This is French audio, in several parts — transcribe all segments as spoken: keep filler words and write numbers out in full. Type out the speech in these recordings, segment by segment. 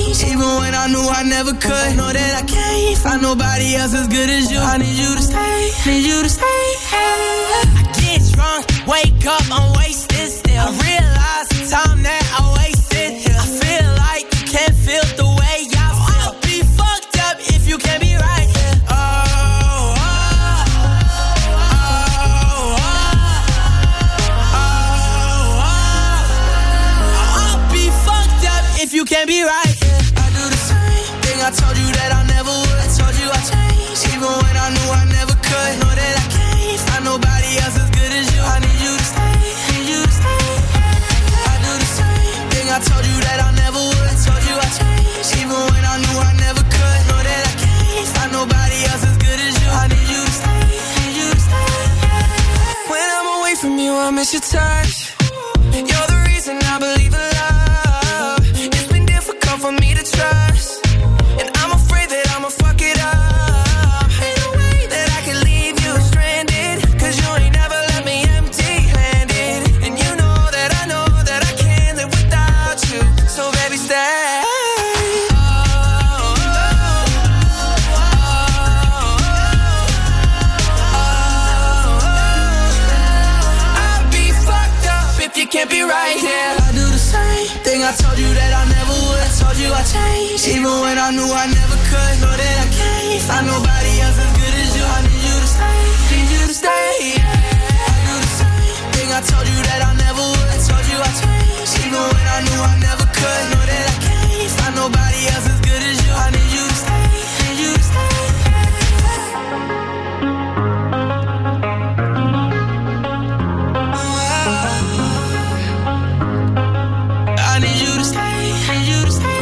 change, even when I knew I never could. Know that I can't find nobody else as good as you. I need you to stay, need you to stay. I get drunk, wake up, I'm wasted still. I realize the time that I wasted here. I feel like you can't feel the way I feel. I'll be fucked up if you can't be right here. Oh, oh, oh, oh, oh, oh. I'll be fucked up if you can't be right here. I do the same thing I told you that I never would. I told you I changed, even when I knew I never could. Know that I can't find nobody else as good as you. I need you to stay, need you to stay. I do the same thing I told you that I never would. I told you I changed, even when I knew I never could. Know that I can't find nobody else as good as you. I need you to stay, need you to stay. When I'm away from you, I miss your touch. You're the reason I believe in love. It's been difficult for me to trust, and I'm afraid that I'ma fuck it up. Ain't no way that I can leave you stranded, cause you ain't never left me empty-handed. And you know that I know that I can't live without you. So baby, stay. I'll be fucked up if you can't be right here. I do the same thing I told you that I never would. I told you I changed, even when I knew I never could. Know that I can't find nobody else as good as you. I need you to stay, need you to stay. I do the same thing I told you that I never would. I told you I changed, even when I knew I never could. Know that I can't find nobody else as good as you. I need you to stay, need you to stay. I need you to stay, need you to stay.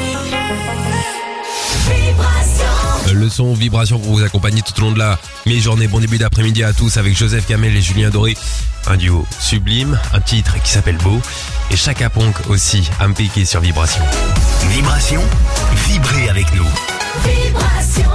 Le son Vibration pour vous accompagner tout au long de la mi-journée. Bon début d'après-midi à tous avec Joseph Kamel et Julien Doré. Un duo sublime, un titre qui s'appelle Beau. Et Chaka Ponk aussi, impliqué sur Vibration. Vibration, vibrez avec nous. Vibration.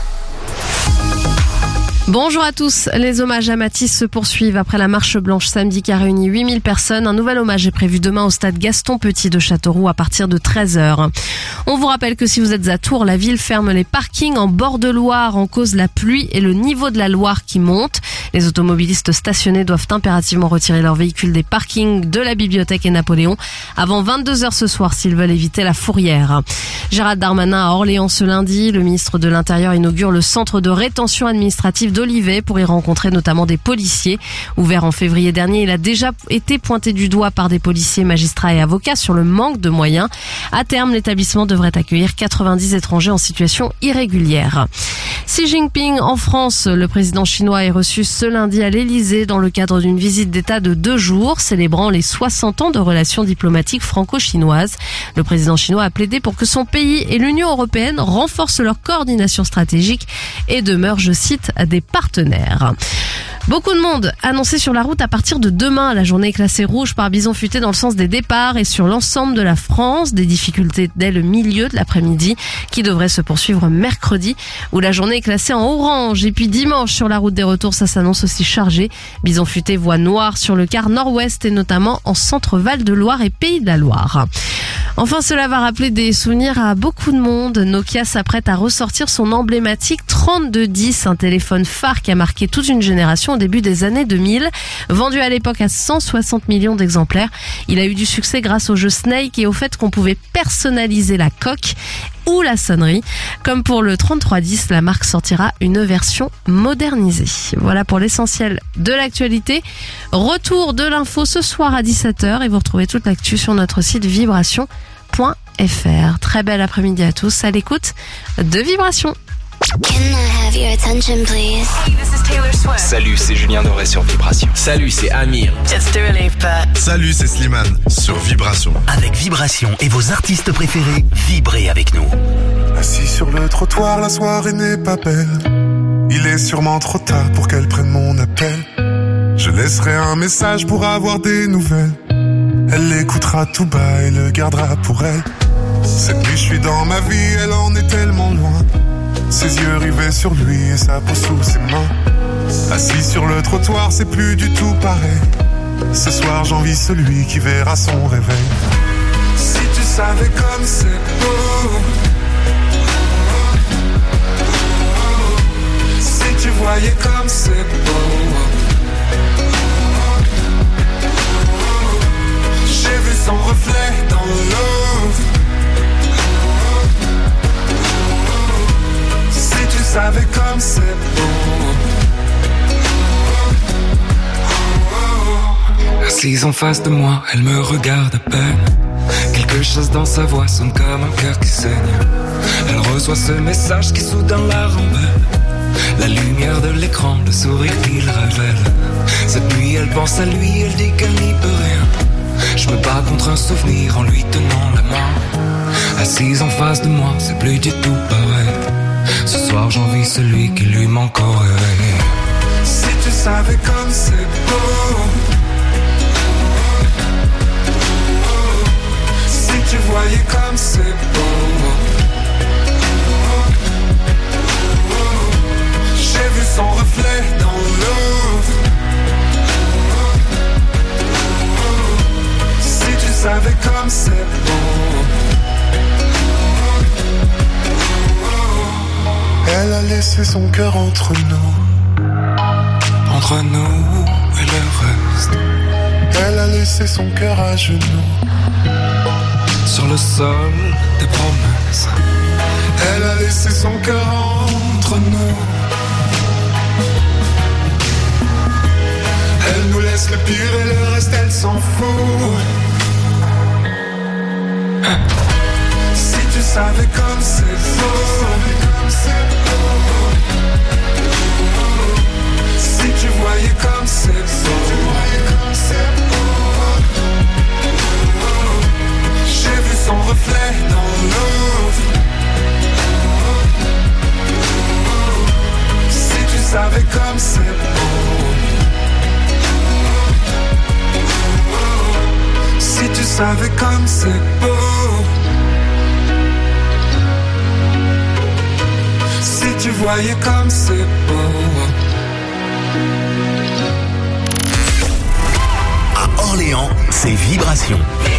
Bonjour à tous. Les hommages à Matisse se poursuivent après la marche blanche samedi qui a réuni huit mille personnes. Un nouvel hommage est prévu demain au stade Gaston Petit de Châteauroux à partir de treize heures. On vous rappelle que si vous êtes à Tours, la ville ferme les parkings en bord de Loire en cause la pluie et le niveau de la Loire qui monte. Les automobilistes stationnés doivent impérativement retirer leurs véhicules des parkings de la bibliothèque et Napoléon avant vingt-deux heures ce soir s'ils veulent éviter la fourrière. Gérald Darmanin à Orléans ce lundi. Le ministre de l'Intérieur inaugure le centre de rétention administrative d'Olivet pour y rencontrer notamment des policiers. Ouvert en février dernier, il a déjà été pointé du doigt par des policiers, magistrats et avocats sur le manque de moyens. À terme, l'établissement devrait accueillir quatre-vingt-dix étrangers en situation irrégulière. Xi Jinping en France, le président chinois est reçu ce lundi à l'Elysée dans le cadre d'une visite d'État de deux jours, célébrant les soixante ans de relations diplomatiques franco-chinoises. Le président chinois a plaidé pour que son pays et l'Union européenne renforcent leur coordination stratégique et demeurent, je cite, des partenaires. Beaucoup de monde annoncé sur la route à partir de demain. La journée est classée rouge par bison futé dans le sens des départs et sur l'ensemble de la France. Des difficultés dès le milieu de l'après-midi qui devraient se poursuivre mercredi où la journée est classée en orange. Et puis dimanche sur la route des retours, ça s'annonce aussi chargé. Bison futé voie noire sur le quart nord-ouest et notamment en centre Val-de-Loire et Pays de la Loire. Enfin, cela va rappeler des souvenirs à beaucoup de monde. Nokia s'apprête à ressortir son emblématique trente-deux dix, un téléphone phare qui a marqué toute une génération au début des années deux mille. Vendu à l'époque à cent soixante millions d'exemplaires, il a eu du succès grâce au jeu Snake et au fait qu'on pouvait personnaliser la coque ou la sonnerie. Comme pour le trente-trois dix, la marque sortira une version modernisée. Voilà pour l'essentiel de l'actualité. Retour de l'info ce soir à dix-sept heures et vous retrouvez toute l'actu sur notre site vibration point f r. Très bel après-midi à tous à l'écoute de Vibration. Can I have your attention, please? Hey, this is Taylor Swift. Salut, c'est Julien Doré sur Vibration. Salut, c'est Amir. It's Dua Lipa. Salut, c'est Slimane sur Vibration. Avec Vibration et vos artistes préférés, vibrez avec nous. Assis sur le trottoir, la soirée n'est pas belle. Il est sûrement trop tard pour qu'elle prenne mon appel. Je laisserai un message pour avoir des nouvelles. Elle l'écoutera tout bas et le gardera pour elle. Cette nuit, je suis dans ma vie, elle en est tellement loin. Ses yeux rivés sur lui et sa peau sous ses mains. Assis sur le trottoir, c'est plus du tout pareil. Ce soir, j'envie celui qui verra son réveil. Si tu savais comme c'est beau, comme c'est beau. Assise en face de moi, elle me regarde à peine. Quelque chose dans sa voix sonne comme un cœur qui saigne. Elle reçoit ce message qui soudain la rembelle. La lumière de l'écran, le sourire qu'il révèle. Cette nuit elle pense à lui, elle dit qu'elle n'y peut rien. Je me bats contre un souvenir en lui tenant la main. Assise en face de moi, c'est plus du tout pareil. Ce soir j'envie celui qui lui manque au réveil. Si tu savais comme c'est beau. Si tu voyais comme c'est beau. J'ai vu son reflet dans l'eau. Si tu savais comme c'est beau. Elle a laissé son cœur entre nous. Entre nous et le reste. Elle a laissé son cœur à genoux. Sur le sol des promesses. Elle a laissé son cœur entre nous. Elle nous laisse le pire et le reste elle s'en fout. Si tu savais comme c'est beau. Si tu voyais comme c'est beau. J'ai vu son reflet dans l'eau. Si tu savais comme c'est beau. Si tu savais comme c'est beau. Si tu voyais comme c'est beau. À Orléans, c'est Vibration.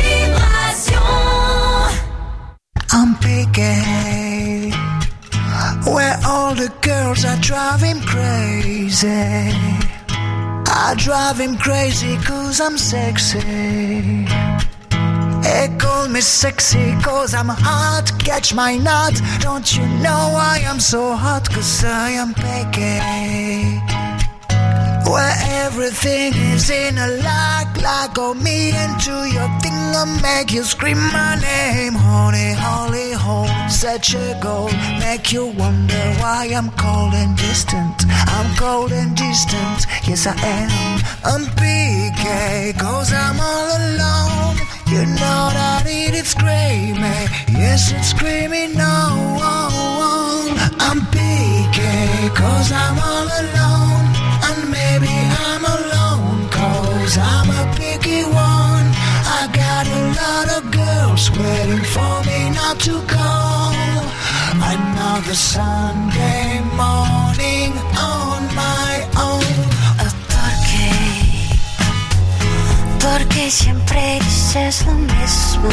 I'm picky, where all the girls are driving crazy. I drive him crazy cause I'm sexy. They call me sexy cause I'm hot. Catch my nut. Don't you know I am so hot? Cause I am picky, where everything is in a lock. Lock on me into your thing and make you scream my name. Honey, holy hole, such a goal. Make you wonder why I'm cold and distant. I'm cold and distant, yes I am. I'm P K, cause I'm all alone. You know that it is screaming, yes it's screaming no. I'm P K, cause I'm all alone. And maybe I'm alone, cause I'm a picky one. I got a lot of girls waiting for me not to call. Another Sunday morning on my own. ¿Por qué? Porque siempre dices lo mismo.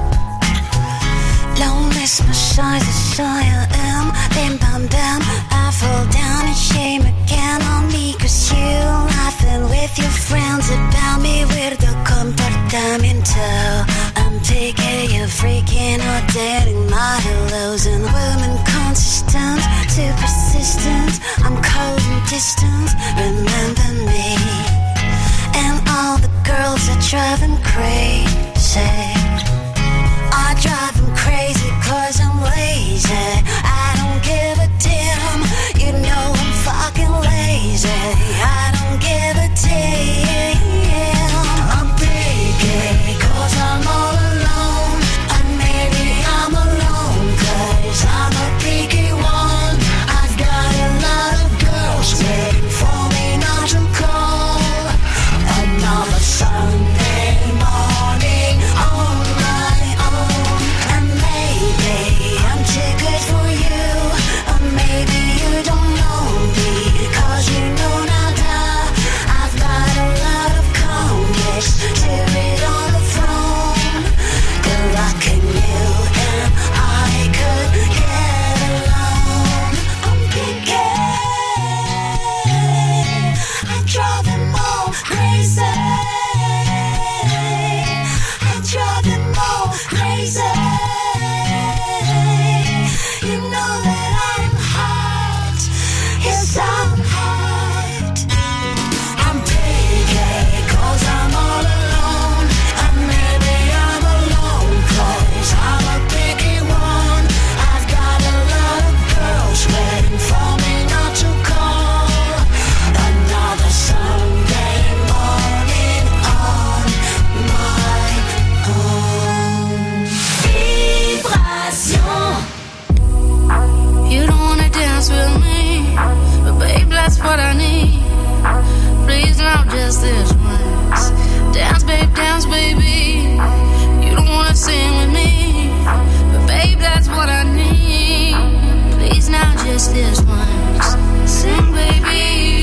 Lo mismo soy de soy am. Bim bam bam, I fall down and shame again on me. Cause you laughing with your friends about me. Weirdo comportamiento. I'm taking you freaking or dating my hellos. And women consistent, too persistent. I'm cold and distant, remember me. And all the girls are driving crazy. I drive them crazy cause I'm lazy. I don't give a damn. You know I'm fucking lazy. I don't give a damn. I'm picky cause I'm all alone. And maybe I'm alone cause I'm a picky one. I've got a lot of girls waiting for me not to call. Another Sunday morning. just this once. Dance, babe, dance, baby. You don't wanna sing with me, but babe, that's what I need. Please now, just this once. Sing, baby.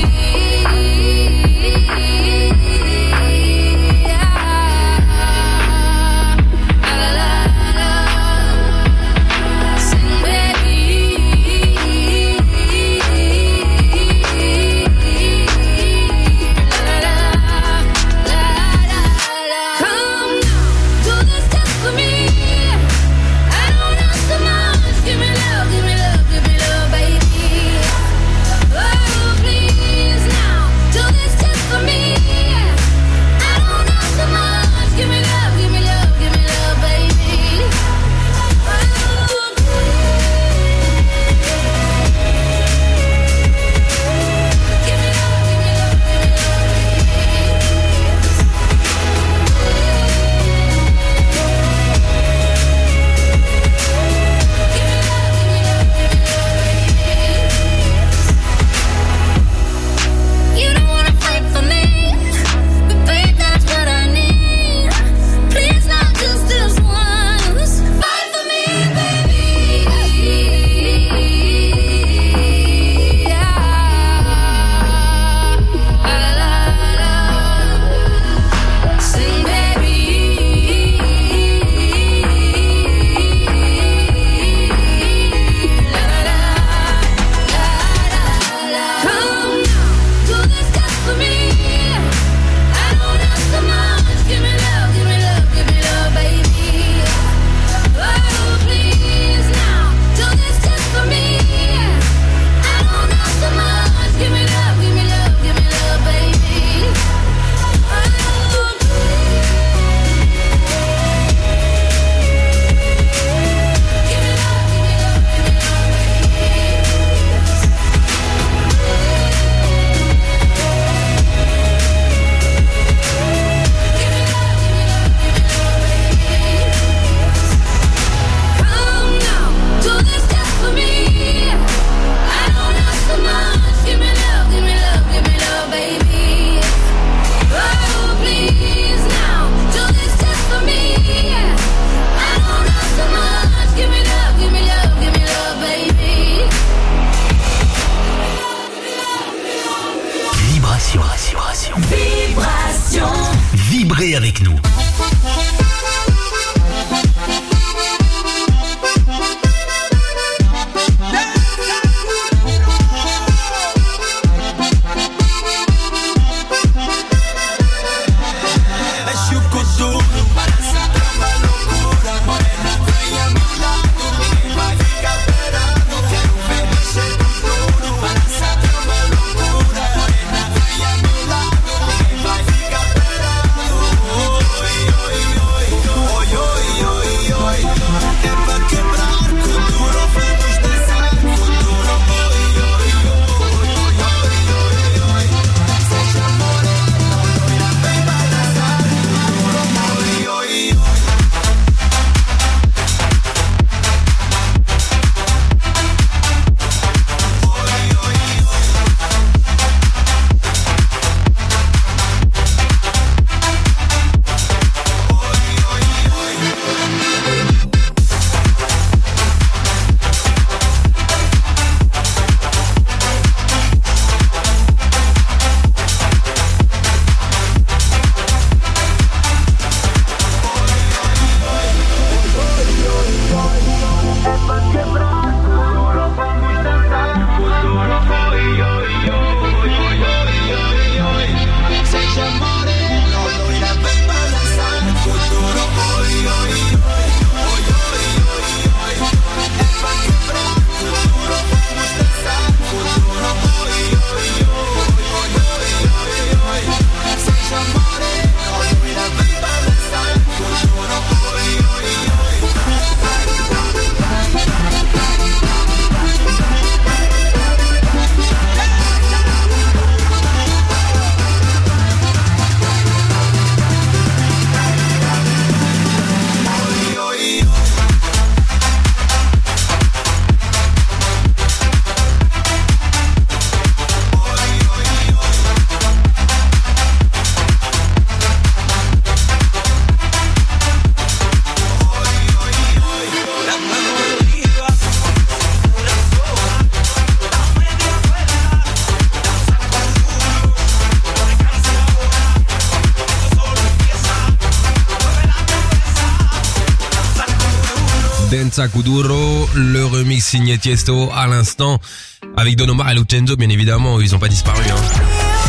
Ammazza Kuduro, le remix signé Tiesto à l'instant, avec Don Omar et Lucenzo, bien évidemment, ils ont pas disparu. Hein.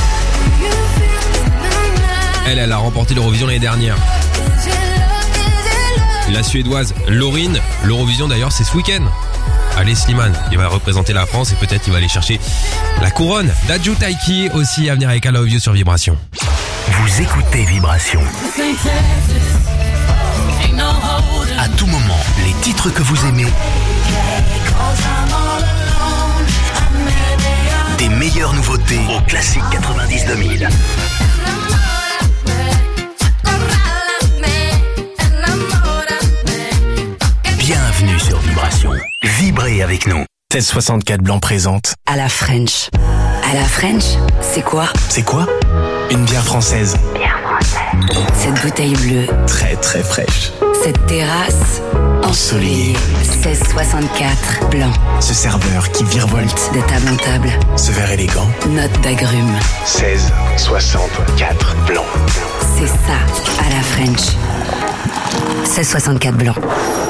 Elle, elle a remporté l'Eurovision l'année dernière. La Suédoise Laurine, l'Eurovision d'ailleurs, c'est ce week-end. Allez Slimane, il va représenter la France et peut-être il va aller chercher la couronne. Dadju Taiki aussi à venir avec I Love You sur Vibration. Vous écoutez Vibration. À tout moment, les titres que vous aimez. Des meilleures nouveautés au classique quatre-vingt-dix deux mille. Bienvenue sur Vibration. Vibrez avec nous. seize soixante-quatre Blanc présente. À la French. À la French, c'est quoi? C'est quoi? Une bière française. Bière française. Cette bouteille bleue. Très très fraîche. Cette terrasse ensoleillée. seize soixante-quatre Blanc. Ce serveur qui virevolte de table en table. Ce verre élégant. Note d'agrumes. seize soixante-quatre Blanc. C'est ça, à la French. seize soixante-quatre Blanc.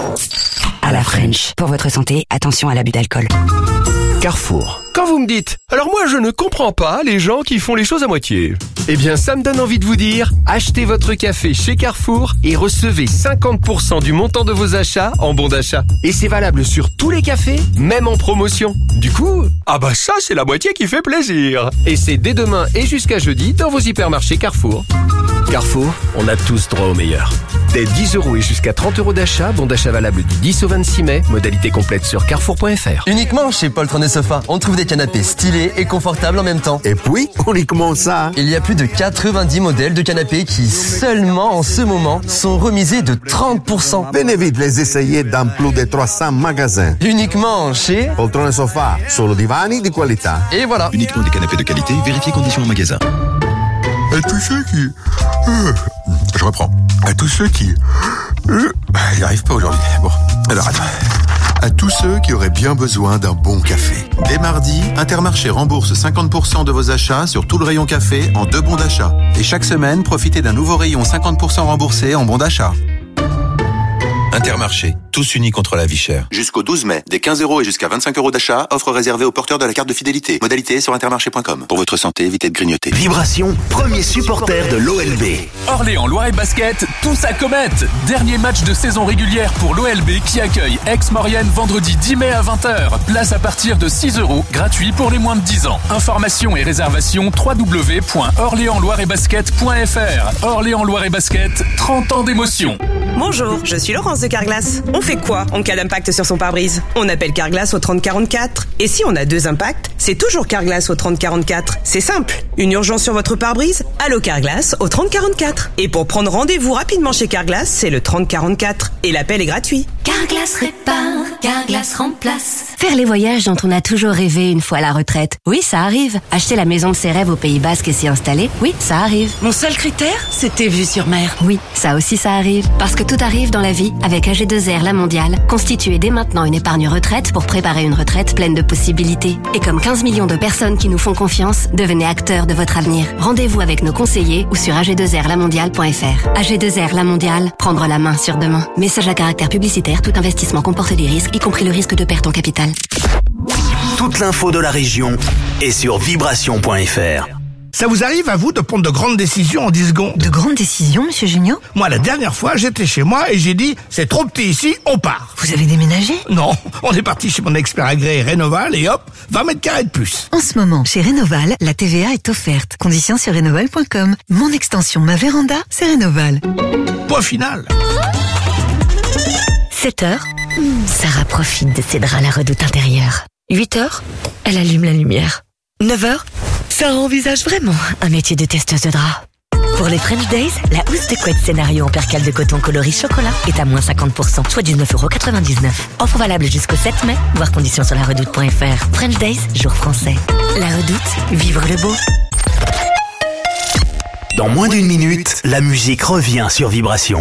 À la French. Pour votre santé, attention à l'abus d'alcool. Carrefour. Quand vous me dites « Alors moi je ne comprends pas les gens qui font les choses à moitié », eh bien ça me donne envie de vous dire « Achetez votre café chez Carrefour et recevez cinquante pour cent du montant de vos achats en bon d'achat. Et c'est valable sur tous les cafés, même en promotion. Du coup, ah bah ça c'est la moitié qui fait plaisir. Et c'est dès demain et jusqu'à jeudi dans vos hypermarchés Carrefour. Carrefour, on a tous droit au meilleur. Dès dix euros et jusqu'à trente euros d'achat, bon d'achat valable du dix au vingt-six mai, modalité complète sur carrefour point f r. Uniquement chez Poltron et Sofa, on trouve des canapés stylés et confortables en même temps. Et puis, uniquement ça. Il y a plus de quatre-vingt-dix modèles de canapés qui, seulement en ce moment, sont remisés de trente pour cent. Venez vite les essayer dans plus de trois cents magasins. Uniquement chez Poltron et Sofa, solo divani di qualità. Et voilà. Uniquement des canapés de qualité, vérifiez conditions en magasin. À tous ceux qui... Euh, je reprends. À tous ceux qui... Euh, il n'y arrive pas aujourd'hui. Bon, alors attends. À tous ceux qui auraient bien besoin d'un bon café. Dès mardi, Intermarché rembourse cinquante pour cent de vos achats sur tout le rayon café en deux bons d'achat. Et chaque semaine, profitez d'un nouveau rayon cinquante pour cent remboursé en bons d'achat. Intermarché, tous unis contre la vie chère. Jusqu'au douze mai, des quinze euros et jusqu'à vingt-cinq euros d'achat, offre réservée aux porteurs de la carte de fidélité. Modalité sur intermarché point com. Pour votre santé, évitez de grignoter. Vibration, premier supporter de l'O L B. Orléans Loire et Basket, tous à Comète. Dernier match de saison régulière pour l'O L B qui accueille Aix-Maurienne vendredi dix mai à vingt heures. Place à partir de six euros, gratuit pour les moins de dix ans. Informations et réservations w w w point orléans loire et basket point f r. Orléans Loire et Basket, trente ans d'émotion. Bonjour, je suis Laurence de Carglass. On fait quoi en cas d'impact sur son pare-brise? On appelle Carglass au trente quarante-quatre. Et si on a deux impacts, c'est toujours Carglass au trente quarante-quatre. C'est simple. Une urgence sur votre pare-brise? Allô Carglass au trente quarante-quatre. Et pour prendre rendez-vous rapidement chez Carglass, c'est le trente quarante-quatre. Et l'appel est gratuit. Carglass répare, Carglass remplace. Faire les voyages dont on a toujours rêvé une fois à la retraite. Oui, ça arrive. Acheter la maison de ses rêves au Pays Basque et s'y installer. Oui, ça arrive. Mon seul critère, c'était vue sur mer. Oui, ça aussi ça arrive. Parce que tout arrive dans la vie avec A G deux R La Mondiale. Constituez dès maintenant une épargne retraite pour préparer une retraite pleine de possibilités. Et comme quinze millions de personnes qui nous font confiance, devenez acteurs de votre avenir. Rendez-vous avec nos conseillers ou sur a g deux r la mondiale point f r. A G deux R La Mondiale, prendre la main sur demain. Message à caractère publicitaire, tout investissement comporte des risques, y compris le risque de perte en capital. Toute l'info de la région est sur vibration point f r. Ça vous arrive à vous de prendre de grandes décisions en dix secondes? De grandes décisions, monsieur Junio? Moi, la dernière fois, j'étais chez moi et j'ai dit « C'est trop petit ici, on part ». Vous avez déménagé? Non, on est parti chez mon expert agréé Rénoval et hop, vingt mètres carrés de plus. En ce moment, chez Rénoval, la T V A est offerte. Conditions sur rénoval point com. Mon extension, ma véranda, c'est Rénoval. Point final. sept heures, Sarah profite de ses draps à la redoute intérieure. huit heures, elle allume la lumière. neuf heures, Sarah envisage vraiment un métier de testeuse de draps. Pour les French Days, la housse de couette scénario en percale de coton coloris chocolat est à moins cinquante pour cent, soit dix-neuf euros quatre-vingt-dix-neuf. Offre valable jusqu'au sept mai, voir conditions sur la redoute point f r. French Days, jour français. La redoute, vivre le beau. Dans moins d'une minute, la musique revient sur Vibration.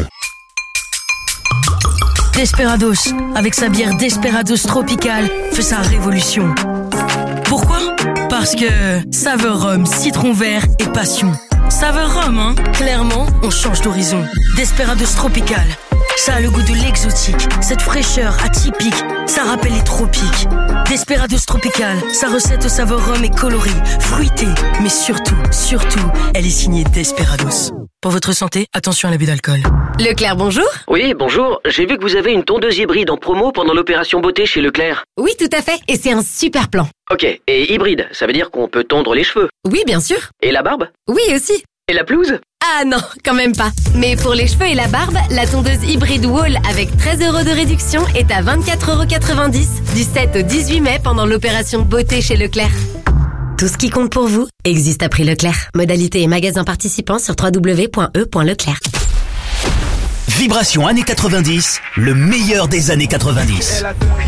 Desperados, avec sa bière Desperados Tropical, fait sa révolution. Pourquoi? Parce que saveur rhum, citron vert et passion. Saveur rhum, hein? Clairement, on change d'horizon. Desperados Tropical. Ça a le goût de l'exotique, cette fraîcheur atypique, ça rappelle les tropiques. Desperados Tropical, sa recette au saveur rhum est colorée, fruitée, mais surtout, surtout, elle est signée Desperados. Pour votre santé, attention à l'abus d'alcool. Leclerc, bonjour. Oui, bonjour. J'ai vu que vous avez une tondeuse hybride en promo pendant l'opération beauté chez Leclerc. Oui, tout à fait, et c'est un super plan. Ok, et hybride, ça veut dire qu'on peut tondre les cheveux. Oui, bien sûr. Et la barbe? Oui, aussi. Et la pelouse? Ah non, quand même pas. Mais pour les cheveux et la barbe, la tondeuse hybride Wall avec treize euros de réduction est à vingt-quatre euros quatre-vingt-dix du sept au dix-huit mai pendant l'opération beauté chez Leclerc. Tout ce qui compte pour vous existe à prix Leclerc. Modalité et magasins participants sur w w w point e point leclerc. Vibration années quatre-vingt-dix, le meilleur des années quatre-vingt-dix.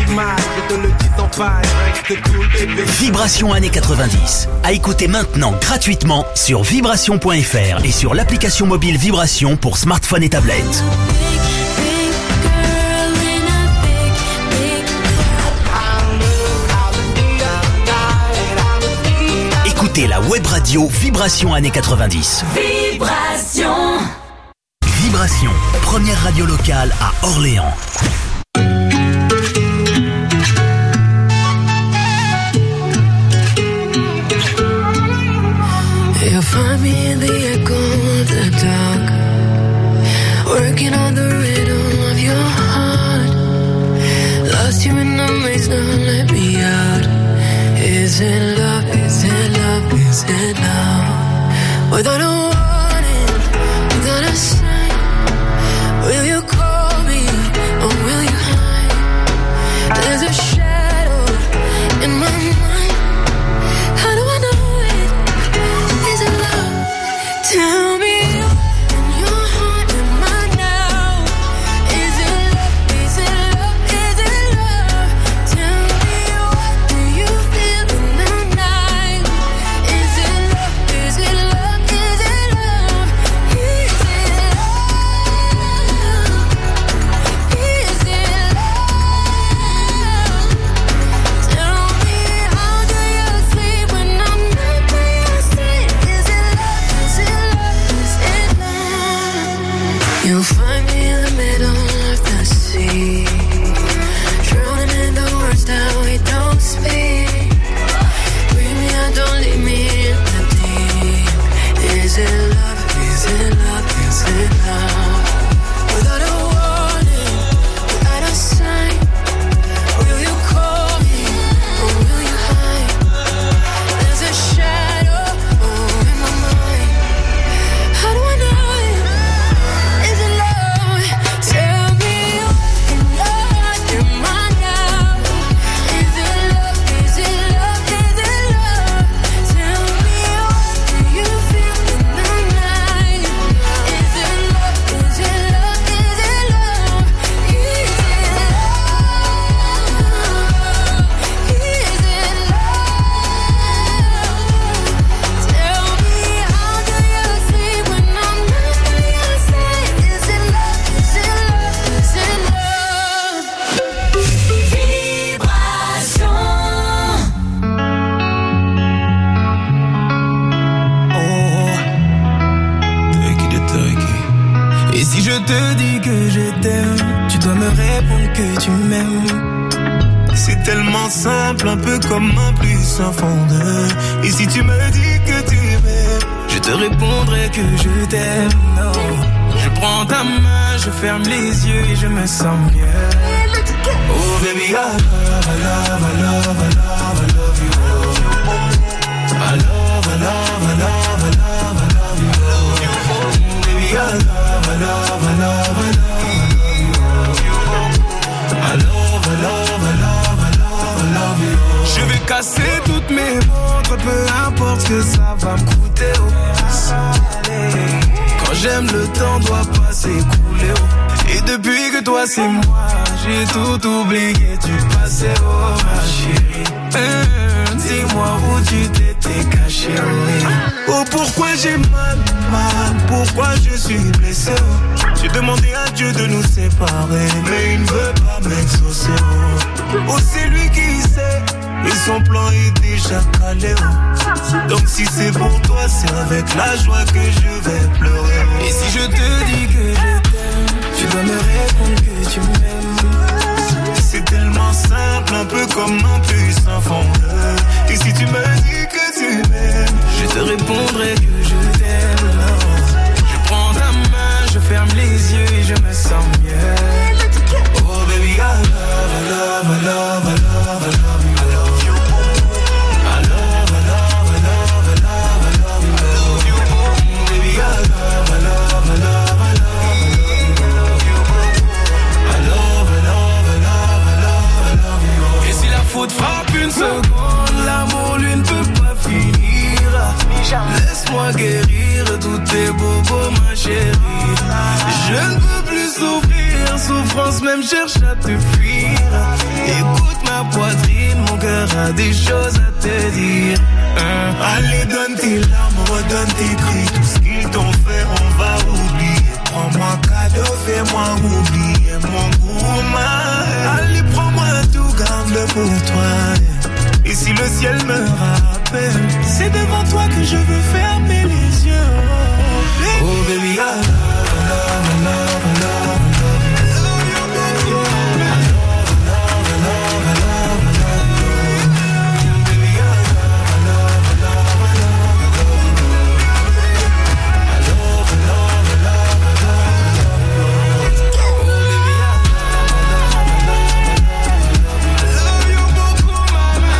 Vibration années quatre-vingt-dix, à écouter maintenant gratuitement sur vibration point f r et sur l'application mobile Vibration pour smartphone et tablette. Écoutez la web radio Vibration années quatre-vingt-dix. Vibration. Vibration, première radio locale à Orléans. You'll find me in the echo of the dark, working on the rhythm of your heart. Lost you in the maze, now let me out. Is it love, is it love, is it love? Without a warning, without a sign, will you call me or will you hide? There's a shadow in my mind. How do I know it? Is it love? Tell me in your heart, am I now? Is it love? Is it love? Is it love? Tell me what do you feel in the night? Is it love? Is it love? Is it love? Is it love? Is it love? Tell me how do you sleep when I'm not by your side? Is it love? Is it love? Is it love? You'll find me in the middle of the sea, drowning in the words that we don't speak. Bring me out, don't leave me in the deep. Is it love? Is it love? Is it love? Without a warning, without a sign, will you call me or will you hide? There's a shadow oh, in my mind. How do I know it? Is it love? Tell me in your heart, am I now? Is it love? Is it love? Is it love? Tell me what do you feel in the night? Is it love? Is it love? Is it love? Is it love? Is it love? Tell me how do you sleep when I'm not by your side? Is it love? Is it love? Is it love? Vibration. Et si je te dis que je t'aime, tu dois me répondre que tu m'aimes. C'est tellement simple, un peu comme un plus un fond de. Et si tu me dis que tu m'aimes, je te répondrai que je t'aime. Non, je prends ta main, je ferme les yeux et je me sens mieux. Oh baby, I love, I love, I love, I love, I love you. I love, I love, I love, I love, I love you. Baby, I love, I love, I love, I love, I love, I love, I love, I love, I love you. Je vais casser toutes mes montres, peu importe ce que ça va me coûter. Oh. Quand j'aime, le temps doit pas s'écouler. Oh. Et depuis que toi c'est moi, j'ai tout oublié du passé. Oh ma chérie, euh, dis-moi où tu t'étais caché. Oh, oh pourquoi j'ai mal, mal, pourquoi je suis blessé. Oh. J'ai demandé à Dieu de nous séparer, mais il ne veut pas m'exaucer. Oh, oh c'est lui qui sait, et son plan est déjà calé. Oh. Donc si c'est pour toi, c'est avec la joie que je vais pleurer. Oh. Et si je te dis que je t'aime, Tu dois me répondre que tu m'aimes. C'est tellement simple, un peu comme un puissant fondeur. Et si tu me dis que tu m'aimes, je te répondrai que je t'aime. Je prends ta main, je ferme les yeux et je me sens mieux. Oh baby, I love, I love, I love, I love, I love you. I love you. I love, I love, I love, I love, I love you. I love you. Baby, I love, I love, I love, I love you. I love, I love, I love, I love, I love you. Et si la faute frappe une seconde, l'amour lui ne peut pas finir. Laisse-moi guérir tous tes bobos, ma chérie. Je ne peux plus souffrir, souffrance même cherche à te fuir. Écoute ma poitrine, mon cœur a des choses à te dire. Hein? Allez, donne tes larmes, redonne tes cris. Tout ce qu'ils t'ont fait, on va oublier. Prends-moi cadeau, fais-moi oublier mon gourmand. Allez, prends-moi tout, garde-le pour toi. Et si le ciel me rappelle, c'est devant toi que je veux fermer les yeux. Oh baby, I love, I love, I love, I love, I love you. I love you, baby. I love, I love, I love, I love, I love you. Baby, I love, I love, I love, I love, I love, I love, I love, I love, I love, I love you. Oh baby, I love, I love, I love, I love, I love you beaucoup, mama.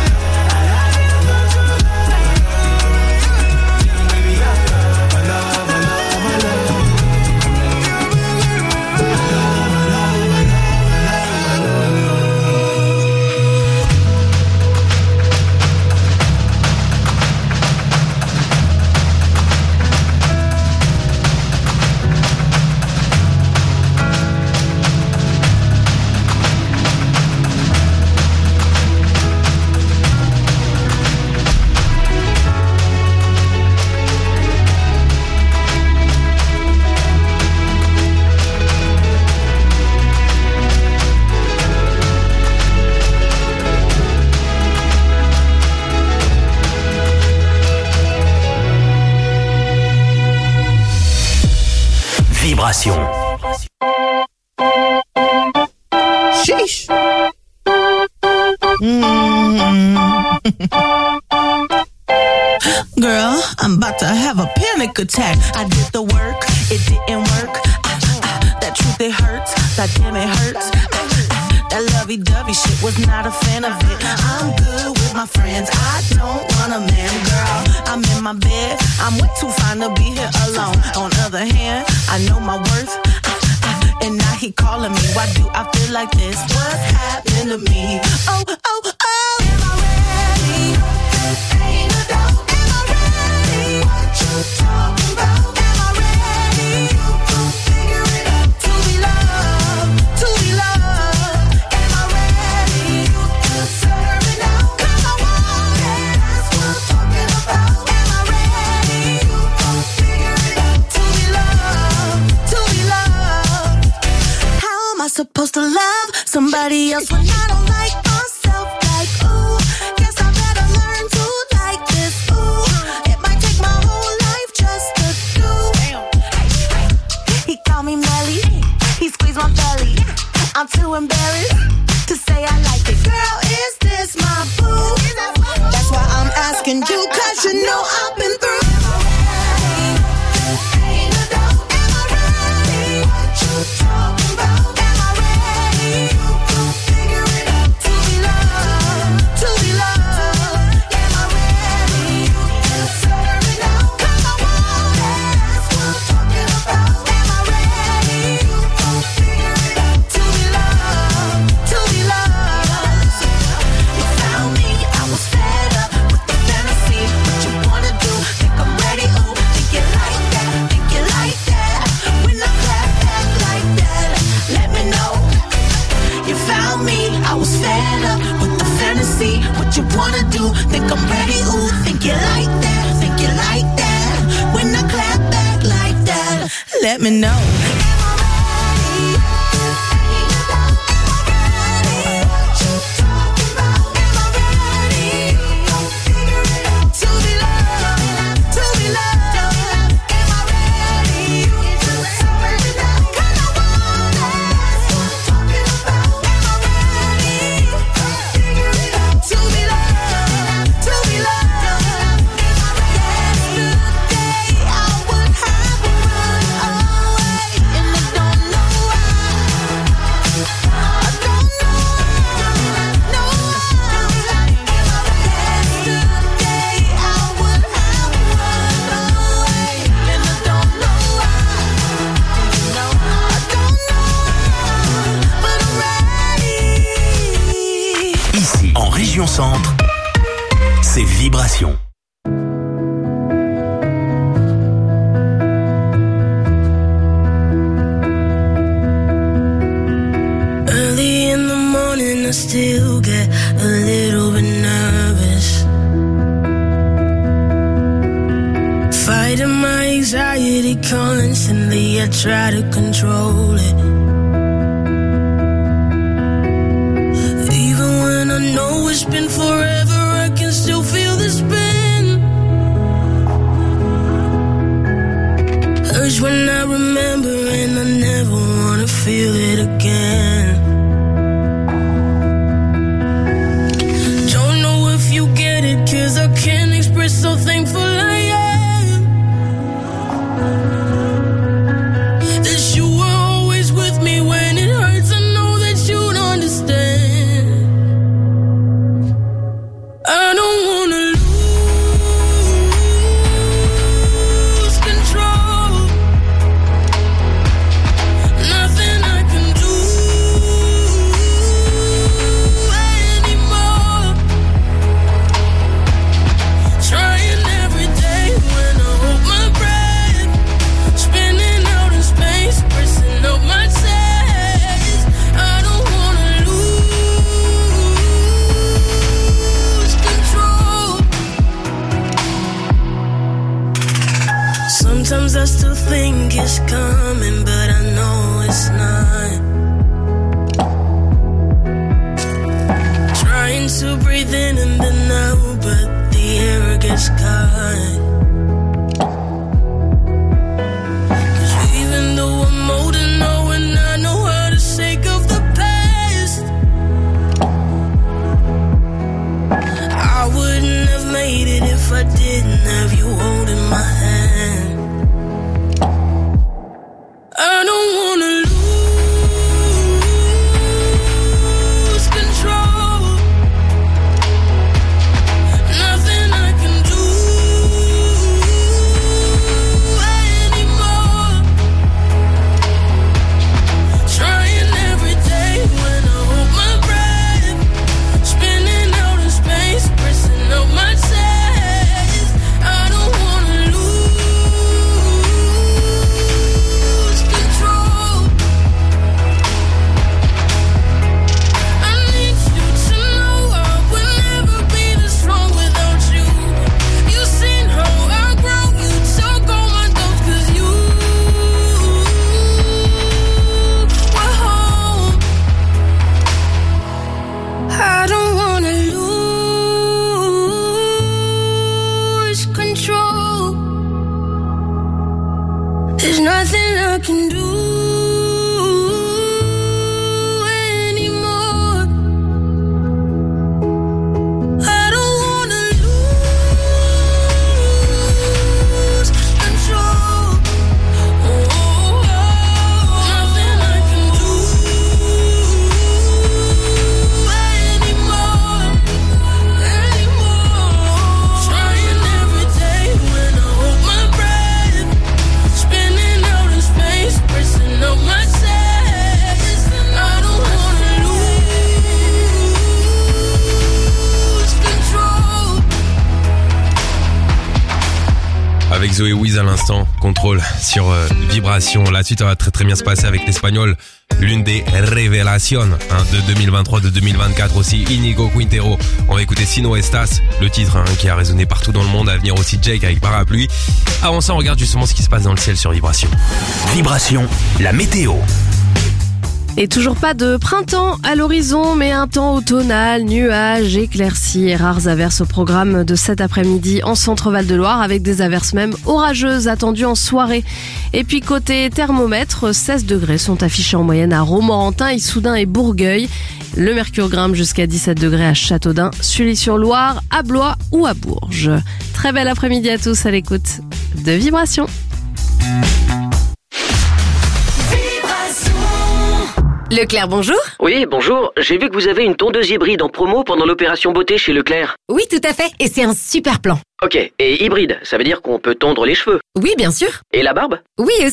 Vibration. Sheesh. Mm. Girl, I'm about to have a panic attack. I did the work, it didn't work. Ah, ah, that truth, it hurts. That damn, it hurts. Ah, ah, that lovey-dovey shit, was not a fan of it. I'm good with my friends, I don't want a man, girl. I'm in my bed, I'm way too fine to be here alone. On the other hand, I know my worth. And now he calling me, why do I feel like this? What's happening to me? Oh, oh, oh, am I ready? Ain't a doubt, am I ready? What you talking about? Am I ready? You gon' figure it out. To be loved, to be loved. Am I ready? You deserve it now. 'Cause I want it, that's what I'm talking about. Am I ready? You gon' figure it out. To be loved, to be loved. How am I supposed to love somebody else when I don't like myself? Like, ooh, guess I better learn to like this. Ooh, it might take my whole life just to do. He called me Melly, he squeezed my belly. I'm too embarrassed to say I like it. Girl, is this my boo? That's why I'm asking you, 'cause you know I've been through. Ain't a doubt, am I ready? What you talking about? Am I ready? You gon' figure it out. To be loved, to be loved. Am I ready? You deserve it now. 'Cause I want it, that's what I'm talking about. Am I ready? You gon' figure it out. To be loved, to be loved. You found me, I was fed up with the fantasy. What you wanna do? Think I'm ready? Ooh, think you like that? Think you like that? When I clap back like that, let me know. You found me, I was fed up with the fantasy. What you wanna do? Think I'm ready? Ooh, think you like that? Think you like that? When I clap back like that, let me know. région centre, c'est Vibration. Early in the morning I still get a little bit nervous, fighting my anxiety constantly. I try to control it, even when I know it's been forever, I can still feel the spin. Urge when I remember and I never wanna feel it again. Don't know if you get it, 'cause I can't express so thankful I am that you were always with me when it hurts. I know that you'd understand. I don't wanna lose control. Nothing I can do anymore. Trying every day when I hold my breath, spinning out in space, pressing up my chest. I don't wanna lose control. Sometimes I still think it's coming, but I know it's not. Trying to breathe in and then out, but the air gets caught. 'Cause even though I'm old and know and I know how to shake off the past, I wouldn't have made it if I didn't have you holding my hand. I don't wanna lose control. Nothing I can do anymore. Trying every day when I hold my breath, spinning out in space, pressing up my chest. I don't wanna lose control. I need you to know I would never be this strong without you. You seen how I grow, you took all my doubts 'cause you were home. I don't wanna lose control. There's nothing I can do anymore. I don't wanna lose control. Oh, nothing I can do anymore. Anymore. Trying every day when I hold my breath, spinning out in space, pressing up my chest. I don't wanna lose control. Avec Zoé Wiz à l'instant, contrôle sur euh, Vibration. La suite va très très bien se passer avec l'Espagnol, l'une des révélations hein, de deux mille vingt-trois, de deux mille vingt-quatre aussi, Inigo Quintero. On va écouter Sino Estas, le titre hein, qui a résonné partout dans le monde, à venir aussi Jake avec Parapluie. Avant ça, on regarde justement ce qui se passe dans le ciel sur Vibration. Vibration, la météo. Et toujours pas de printemps à l'horizon, mais un temps automnal, nuages, éclaircies et rares averses au programme de cet après-midi en Centre-Val de Loire, avec des averses même orageuses attendues en soirée. Et puis côté thermomètre, seize degrés sont affichés en moyenne à Romorantin, Issoudun et Bourgueil. Le mercure grimpe jusqu'à dix-sept degrés à Châteaudun, Sully-sur-Loire, à Blois ou à Bourges. Très bel après-midi à tous à l'écoute de Vibration. Leclerc, bonjour. Oui, bonjour. J'ai vu que vous avez une tondeuse hybride en promo pendant l'opération beauté chez Leclerc. Oui, tout à fait. Et c'est un super plan. Ok, et hybride, ça veut dire qu'on peut tondre les cheveux. Oui, bien sûr. Et la barbe? Oui, aussi.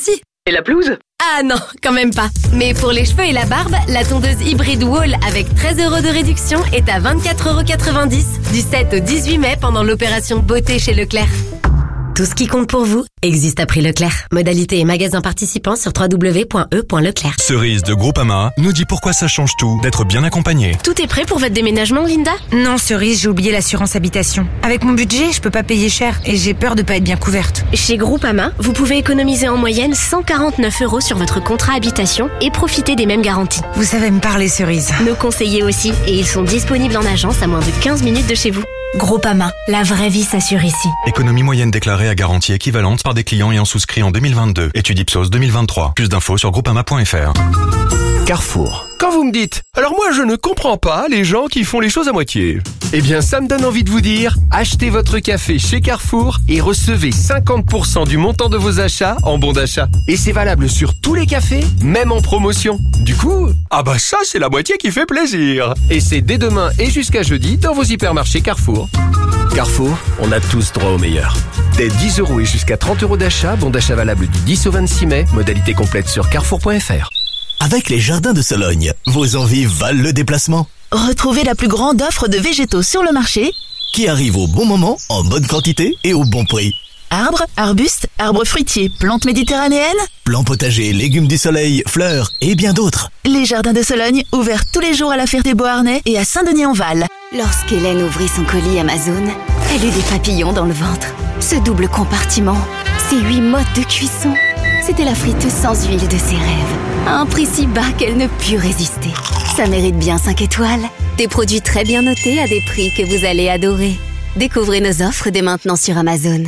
Et la pelouse? Ah non, quand même pas. Mais pour les cheveux et la barbe, la tondeuse hybride Wall avec treize euros de réduction est à vingt-quatre euros quatre-vingt-dix du sept au dix-huit mai pendant l'opération beauté chez Leclerc. Tout ce qui compte pour vous existe à prix Leclerc. Modalité et magasins participants sur w w w point e point leclerc. Cerise de Groupama nous dit pourquoi ça change tout d'être bien accompagné. Tout est prêt pour votre déménagement, Linda? Non, Cerise, j'ai oublié l'assurance habitation. Avec mon budget, je peux pas payer cher et j'ai peur de pas être bien couverte. Chez Groupama, vous pouvez économiser en moyenne cent quarante-neuf euros sur votre contrat habitation et profiter des mêmes garanties. Vous savez me parler, Cerise. Nos conseillers aussi, et ils sont disponibles en agence à moins de quinze minutes de chez vous. Groupama, la vraie vie s'assure ici. Économie moyenne déclarée à garantie équivalente par des clients ayant souscrit en deux mille vingt-deux. Étude Ipsos deux mille vingt-trois. Plus d'infos sur groupama point f r. Carrefour. Quand vous me dites, alors moi je ne comprends pas les gens qui font les choses à moitié. Eh bien ça me donne envie de vous dire, achetez votre café chez Carrefour et recevez cinquante pour cent du montant de vos achats en bon d'achat. Et c'est valable sur tous les cafés, même en promotion. Du coup, ah bah ça c'est la moitié qui fait plaisir. Et c'est dès demain et jusqu'à jeudi dans vos hypermarchés Carrefour. Carrefour, on a tous droit au meilleur. Dès dix euros et jusqu'à trente euros d'achat, bon d'achat valable du dix au vingt-six mai, modalité complète sur carrefour point f r. Avec les jardins de Sologne, vos envies valent le déplacement. Retrouvez la plus grande offre de végétaux sur le marché, Qui arrive au bon moment, en bonne quantité et au bon prix. arbres, arbustes, arbres fruitiers, plantes méditerranéennes, Plants potagers, légumes du soleil, fleurs et bien d'autres. les jardins de Sologne, ouverts tous les jours à la Ferté-Beauharnais et à Saint-Denis-en-Val. Lorsqu'Hélène ouvrit son colis Amazon, elle eut des papillons dans le ventre. Ce double compartiment, ces huit modes de cuisson, c'était la friteuse sans huile de ses rêves. À un prix si bas qu'elle ne put résister. Ça mérite bien cinq étoiles. Des produits très bien notés à des prix que vous allez adorer. Découvrez nos offres dès maintenant sur Amazon.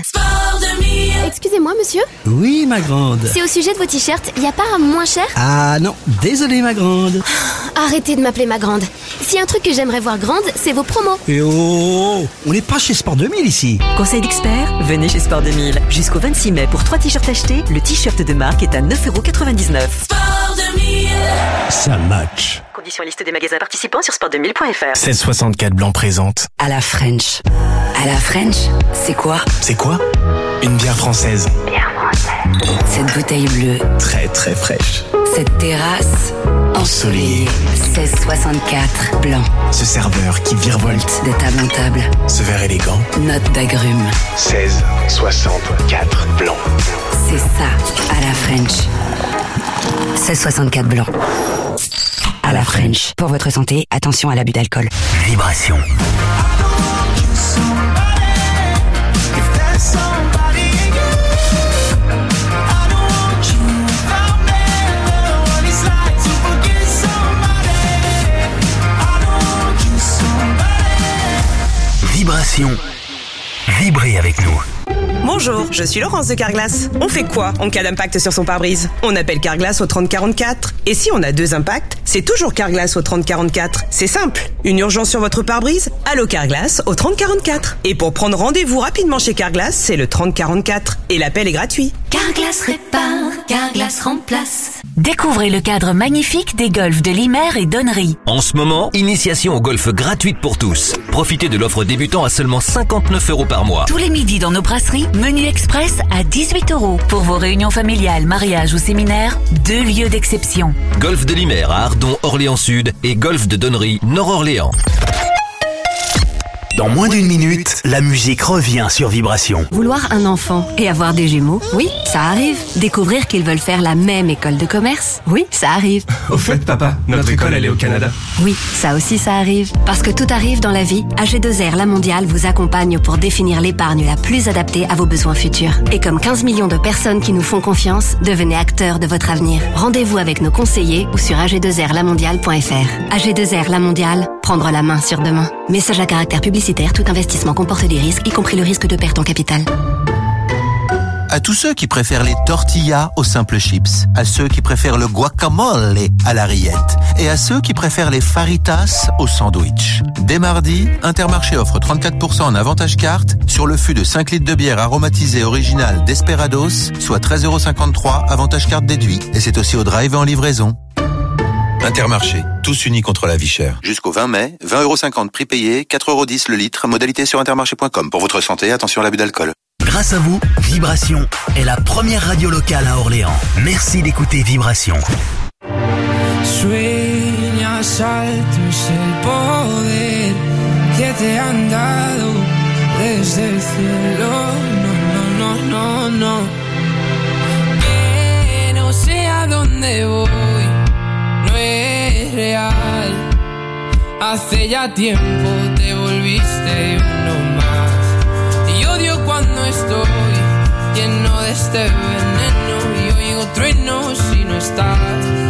Excusez-moi, monsieur. Oui, ma grande. C'est au sujet de vos t-shirts. Il n'y a pas un moins cher? Ah non, désolé, ma grande. Arrêtez de m'appeler ma grande. S'il y a un truc que j'aimerais voir grande, c'est vos promos. Et oh, on n'est pas chez Sport deux mille ici. Conseil d'expert, venez chez Sport deux mille. Jusqu'au vingt-six mai, pour trois t-shirts achetés, le t-shirt de marque est à neuf euros quatre-vingt-dix-neuf. Sport deux mille. Ça match. Conditions et liste des magasins participants sur sport deux mille point f r. seize soixante-quatre Blanc présente. À la French. À la French, c'est quoi? C'est quoi? Une bière française. Bière française. Cette bouteille bleue. Très très fraîche. Cette terrasse ensoleillée. seize soixante-quatre Blanc. Ce serveur qui virevolte De table en table. ce verre élégant. Note d'agrumes. seize soixante-quatre Blanc. C'est ça, à la French. seize soixante-quatre Blanc. À la French. Pour votre santé, attention à l'abus d'alcool. Vibration. Vibration. Vibrez avec nous. Bonjour, je suis Laurence de Carglass. On fait quoi en cas d'impact sur son pare-brise? On appelle Carglass au trente quarante-quatre. Et si on a deux impacts, c'est toujours Carglass au trente quarante-quatre. C'est simple. Une urgence sur votre pare-brise? Allô Carglass au trente quarante-quatre. Et pour prendre rendez-vous rapidement chez Carglass, c'est le trente quarante-quatre. Et l'appel est gratuit. Carglass répare, Carglass remplace. Découvrez le cadre magnifique des golfs de Limer et Donnery. En ce moment, initiation au golf gratuite pour tous. Profitez de l'offre débutant à seulement cinquante-neuf euros par mois. Tous les midis dans nos brasseries, menu express à dix-huit euros. Pour vos réunions familiales, mariages ou séminaires, deux lieux d'exception. Golf de Limer à Ardon, Orléans Sud et Golf de Donnery, Nord-Orléans. Dans moins d'une minute, la musique revient sur Vibration. Vouloir un enfant et avoir des jumeaux, oui, ça arrive. Découvrir qu'ils veulent faire la même école de commerce, oui, ça arrive. Au fait, papa, notre école elle est au Canada. Oui, ça aussi ça arrive. Parce que tout arrive dans la vie, A G deux R La Mondiale vous accompagne pour définir l'épargne la plus adaptée à vos besoins futurs. Et comme quinze millions de personnes qui nous font confiance, devenez acteurs de votre avenir. Rendez-vous avec nos conseillers ou sur a g deux r la mondiale point f r. A G deux R La Mondiale, prendre la main sur demain. Message à caractère publicitaire, tout investissement comporte des risques, y compris le risque de perte en capital. À tous ceux qui préfèrent les tortillas aux simples chips, à ceux qui préfèrent le guacamole à la rillette et à ceux qui préfèrent les faritas au sandwich. Dès mardi, Intermarché offre trente-quatre pour cent en avantage carte sur le fût de cinq litres de bière aromatisée originale Desperados, soit treize euros cinquante-trois, avantage carte déduit. Et c'est aussi au drive et en livraison. Intermarché, tous unis contre la vie chère. Jusqu'au vingt mai, vingt euros cinquante prix payé, quatre euros dix le litre, modalité sur intermarché point com. Pour votre santé, attention à l'abus d'alcool. Grâce à vous, Vibration est la première radio locale à Orléans. Merci d'écouter Vibration. Sueñas alto es el poder que te han dado desde el cielo. No, no, no, no, no. Que no sé a dónde voy, no es real. Hace ya tiempo te volviste uno más. Y odio cuando estoy lleno de este veneno y oigo truenos si no estás.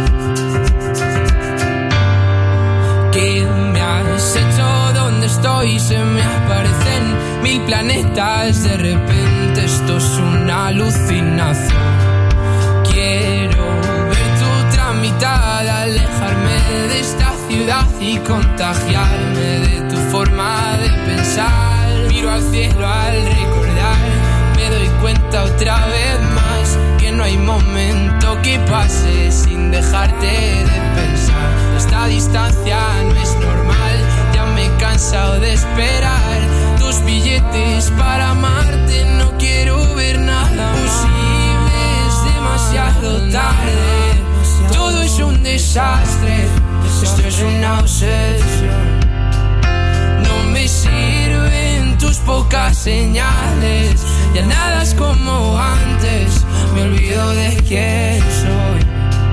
¿Qué me has hecho? ¿Dónde estoy? Se me aparecen mil planetas. De repente esto es una alucinación. Quiero ver tu tramitada, alejarme de esta ciudad y contagiarme de tu forma de pensar. Miro al cielo al recordar, me doy cuenta otra vez más que no hay momento que pase sin dejarte de pensar. Esta distancia no es normal, ya me he cansado de esperar tus billetes para amarte. No quiero ver nada posible, es demasiado tarde. Todo es un desastre, esto es una obsesión. No me sirven tus pocas señales, ya nada es como antes, me olvido de quién soy.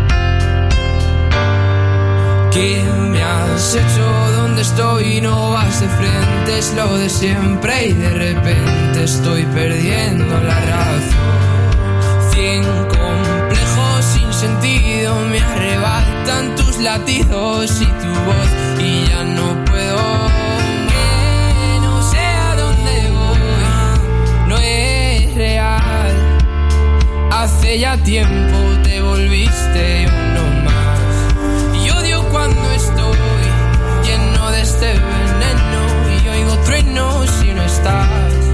¿Qué me has hecho? ¿Dónde estoy? No vas de frente, es lo de siempre y de repente estoy perdiendo la razón. Cien complejos sin sentido me arrebatan tus latidos y tu voz y ya no puedo. Que no sé a dónde voy, no es real. Hace ya tiempo te volviste uno más. Y odio cuando estoy lleno de este veneno y oigo truenos si no estás.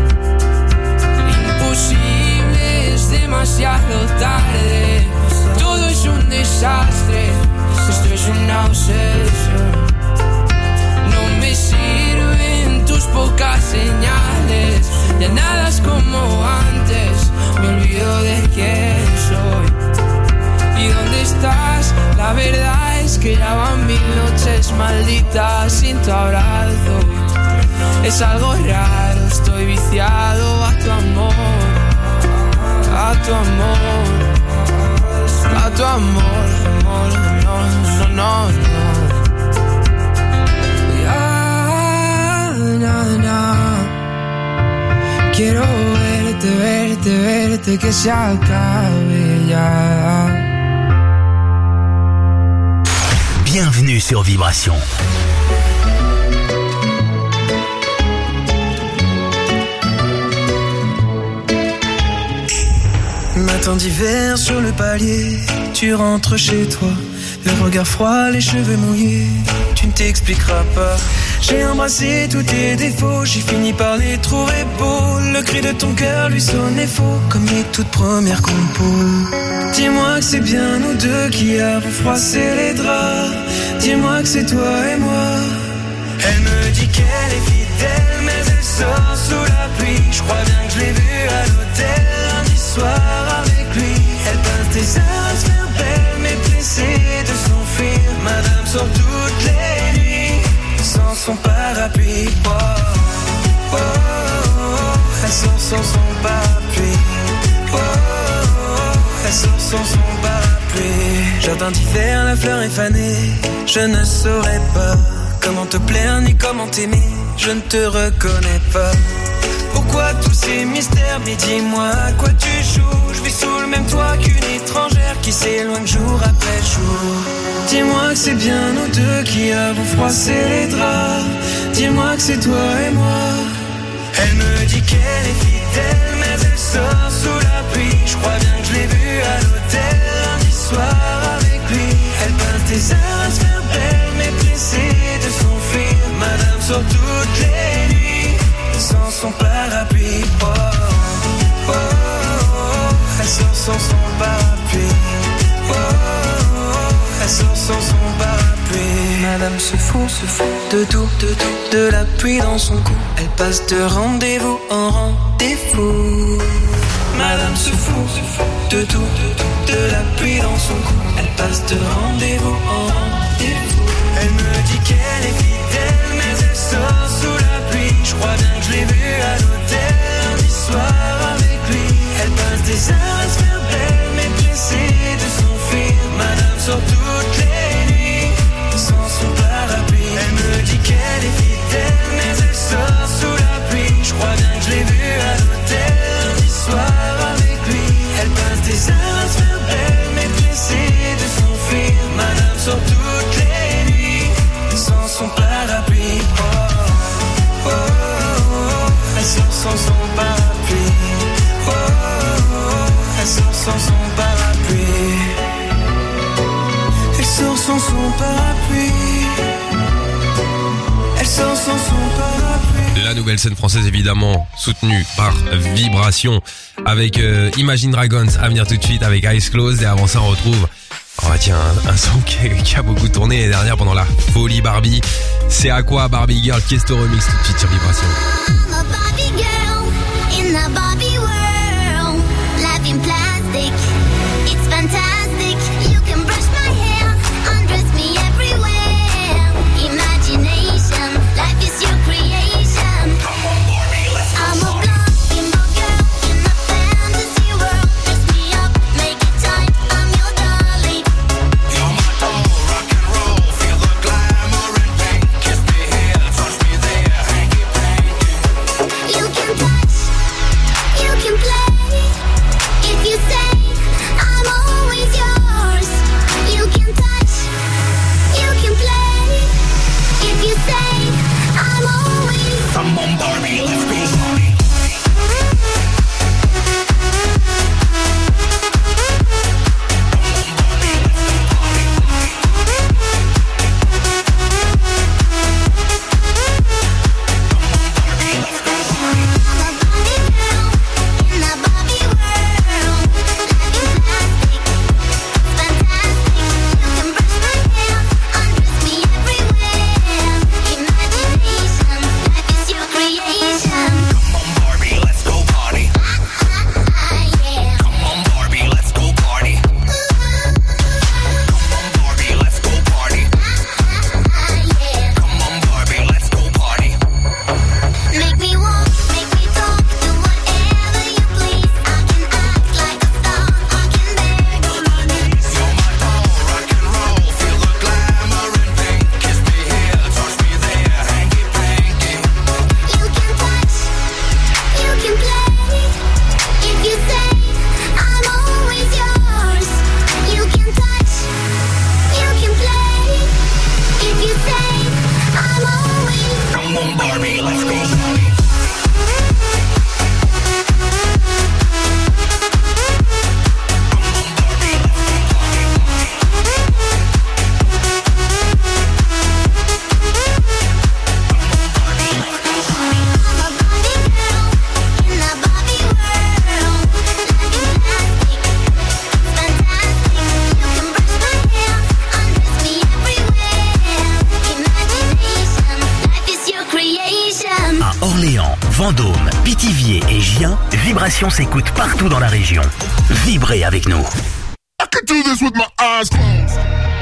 Imposible, es demasiado tarde. Todo es un desastre, esto es una obsesión. No me sirven tus pocas señales, ya nada es como antes, me olvido de quién soy. ¿Y dónde estás? La verdad es que ya van mil noches malditas sin tu abrazo. Es algo raro, estoy viciado a tu amor, a tu amor. A tu amor, amor, no, no, no, no. Ya, na, na. Quiero verte, verte, verte, que se acabe ya. Bienvenue sur Vibration. Matin d'hiver sur le palier, tu rentres chez toi, le regard froid, les cheveux mouillés, tu ne t'expliqueras pas. J'ai embrassé tous tes défauts, j'ai fini par les trouver beaux. Le cri de ton cœur lui sonnait faux, comme les toutes premières compos. Dis-moi que c'est bien nous deux qui avons froissé les draps. Dis-moi que c'est toi et moi. Elle me dit qu'elle est fidèle, mais elle sort sous la pluie. Je crois bien que je l'ai vue à l'hôtel lundi soir avec lui. Elle pince des heures à se faire belle, mais pressée de s'enfuir. Madame sort toutes les nuits sans son parapluie. Oh, oh, oh, elle sort sans son parapluie. Oh, oh, elle sort sans son parapluie. Jardin d'hiver, la fleur est fanée. Je ne saurais pas comment te plaire ni comment t'aimer. Je ne te reconnais pas. Pourquoi tous ces mystères? Mais dis-moi à quoi tu joues. Je vis sous le même toit qu'une étrangère qui s'éloigne jour après jour. Dis-moi que c'est bien nous deux qui avons froissé les draps. Dis-moi que c'est toi et moi. Elle me dit qu'elle est fidèle, mais elle sort sous la pluie. Je crois bien que je l'ai vue à l'hôtel lundi soir avec lui. Elle passe des heures à se faire belle, mais pressée de s'enfuir. Madame sort toutes les nuits sans son parapluie. Oh, oh, oh, elle sort sans son parapluie. Oh, oh, Elle sort sans son parapluie. Madame se fout, se fout de tout, de tout, de la pluie dans son cou. Elle passe de rendez-vous en rendez-vous. Madame se fout, se fout de tout, de tout, de la pluie dans son cou. Elle passe de rendez-vous en rendez-vous. Elle me dit qu'elle est fidèle, mais elle sort sous la pluie. Je crois bien que je l'ai vue à l'hôtel lundi soir avec lui. Elle passe des heures à se faire belle, mais pressée de s'enfuir. Madame sort toutes les nuits sans son parapluie. Elle me dit qu'elle est fidèle, mais elle sort sous la pluie. Je crois bien que je l'ai vue à l'hôtel lundi soir avec lui. Elle passe des heures à se faire belle, mais pressée de s'enfuir. Madame sort toutes les nuits sans son parapluie. Oh, oh, oh, oh. Elle sort sans son parapluie. Oh, oh, oh. Elle sort sans son parapluie. Elle sort sans son parapluie. Elle sort sans son parapluie. La nouvelle scène française évidemment soutenue par Vibration avec euh, Imagine Dragons à venir tout de suite avec Eyes Closed. Et avant ça on retrouve oh bah tiens un, un son qui, qui a beaucoup tourné l'année dernière pendant la folie Barbie. C'est à quoi Barbie Girl qui est au remix tout de suite sur Vibration. I'm a Barbie girl in the Barbie world. Life in plastic, it's fantastic. You can brush my hair, undress me everywhere. Imagination, life is your creation. Come on, Barbie, let's go. I'm a blonde bimbo girl in a fantasy world. Dress me up, make it tight, I'm your dolly. You're my doll, rock and roll, feel the glamour and pink. Kiss me here, touch me there, hanky panky. You can touch, you can play. If you say I'm always yours, you can touch, you can play. If you say I'm always. Come on, Barbie, let's go, Barbie. Make me walk, make me talk, do whatever you please. I can act like a star, I can beg on my knees. You're my doll, rock and roll, feel the glamour and pink. Kiss me here, touch me there, hanky panky. You can touch, you can play. If you say I'm always yours, you can touch, you can play. If you say I'm always. Come on, Barbie, let's go, Barbie. À Orléans, Vendôme, Pithiviers et Gien, Vibration s'écoute partout dans la région. Vibrez avec nous. I could do this with my eyes closed.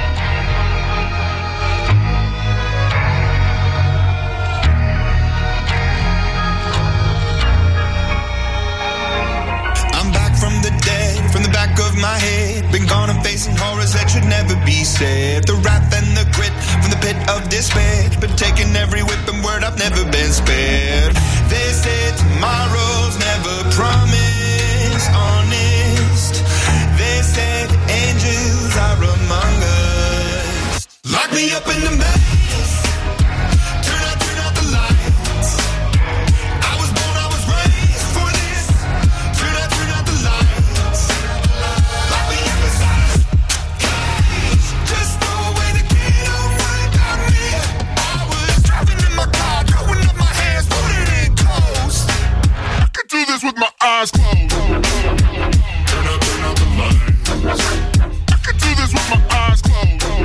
I'm back from the dead, from the back of my head. Been gone and facing horrors that should never be said. The wrath and the grit from the pit of despair. Been taking every whip and word, I've never been spared. They say tomorrow's never promised, honest. They say the angels are among us. Lock me up in the maze. Turn out, turn out the lights. I was born, I was raised for this. Turn out, turn out the lights. Lock me up inside this cage. Just throw away the key, don't worry about me. I was driving in my car, throwing up my hands, putting it close. I could do this with my eyes closed. Turn out, turn out the lights. I could do this with my eyes closed.